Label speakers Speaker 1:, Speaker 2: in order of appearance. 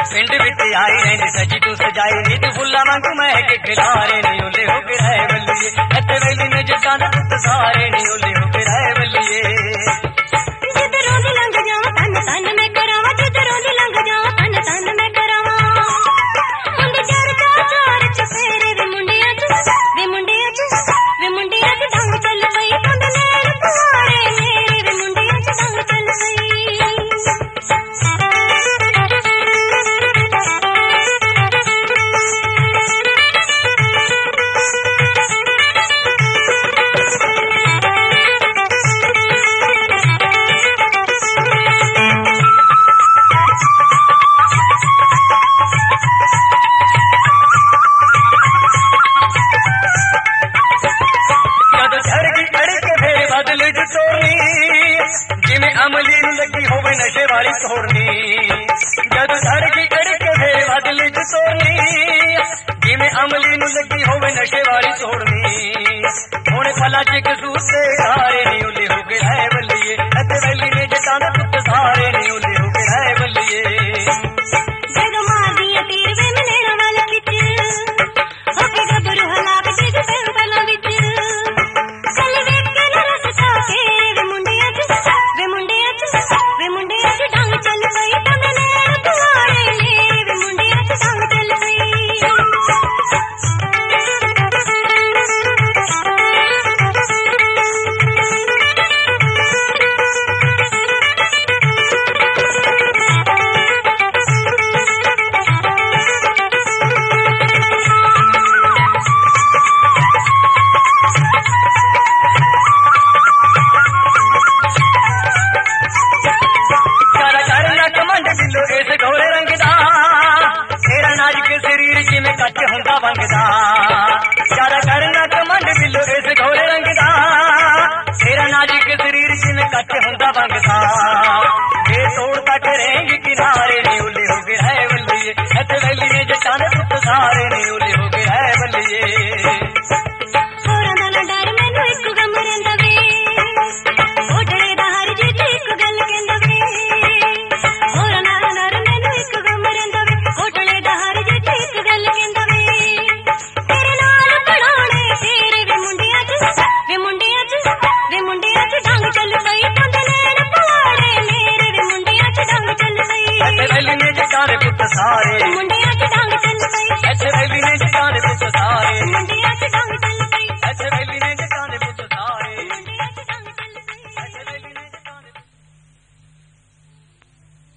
Speaker 1: पिंड विच आई रैंदी सजी तू सजाई नी तू फुल्ला वांगू महक खिलारे नी ओले हो के रहे बल्लिए इत्ते वैली ने जट्टां दे पुत्त सारे नी ओले हो के रहे बल्लिए
Speaker 2: जिधरों दी लंघ जावां तन तन मैं करावां जिधरों दी लंघ जावां तन तन मैं करावां मुंडे चार चार चफेरे वे मुंडियां च डंग चल पई तुंद नैन पुआड़े मेरे वे मुंडियां च डंग चल पई
Speaker 1: अमली नूं लगी होवे नशे वाली तोड़नी जद धड़की अड़के फे बदल च तोड़नी जिवें अमली नूं लगी होवे नशे वाली तोड़नी हुण भला च कसूर ते सारे नी ओले हो के रहे बल्लिए इत्ते वैली ने जट्टां दे पुत्त सारे नी ओले हो के रहे बल्लिए
Speaker 2: जग मारदियां तीर वे मनेरा वाल खिच होके गबरू हलाक जिग ते तला विच चल वेख के न रस खा के वे मुंडियां च डंग चल पई तुंद नैन पुआड़े मेरे वे मुंडियां च डंग चल पई ज्यादा करना कमंड बिलो इस घोड़े रंग दा तेरा नाजुक शरीर जिवें कच्च हुंदा वंगदा जे तोड़ तक रहेंगे किनारे नी ओले हो के रहे बल्लिए इत्ते वैली ने जट्टां दे पुत्त सारे नी ओले हो के रहे बल्लिए होरां दा ना डर मैनू इक गम रहिंदा वे ओडले दा हर जित इक गल कहंदा वे होरां दा ना डर मैनू इक गम रहिंदा वे ओडले दा हर जित इक गल कहंदा वे तेरे नाल पड़ाणे तेरे वे मुंडियां च डंग चल पई तुंद नैन पुआड़े मेरे वे मुंडियां च डंग चल पई
Speaker 1: इत्ते वैली ने जट्टां दे पुत्त सारे
Speaker 2: मुंडियां च डंग चल पई